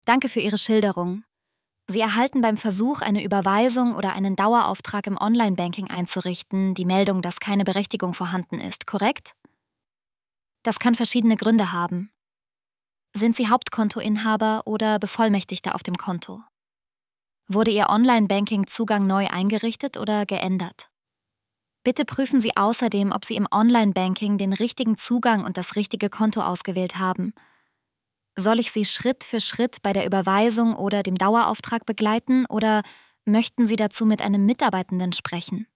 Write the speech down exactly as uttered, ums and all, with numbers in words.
Danke für Ihre Schilderung. Sie erhalten beim Versuch, eine Überweisung oder einen Dauerauftrag im Online-Banking einzurichten, die Meldung, dass keine Berechtigung vorhanden ist, korrekt? Das kann verschiedene Gründe haben. Sind Sie Hauptkontoinhaber oder Bevollmächtigter auf dem Konto? Wurde Ihr Online-Banking-Zugang neu eingerichtet oder geändert? Bitte prüfen Sie außerdem, ob Sie im Online-Banking den richtigen Zugang und das richtige Konto ausgewählt haben. Soll ich Sie Schritt für Schritt bei der Überweisung oder dem Dauerauftrag begleiten oder möchten Sie dazu mit einem Mitarbeitenden sprechen?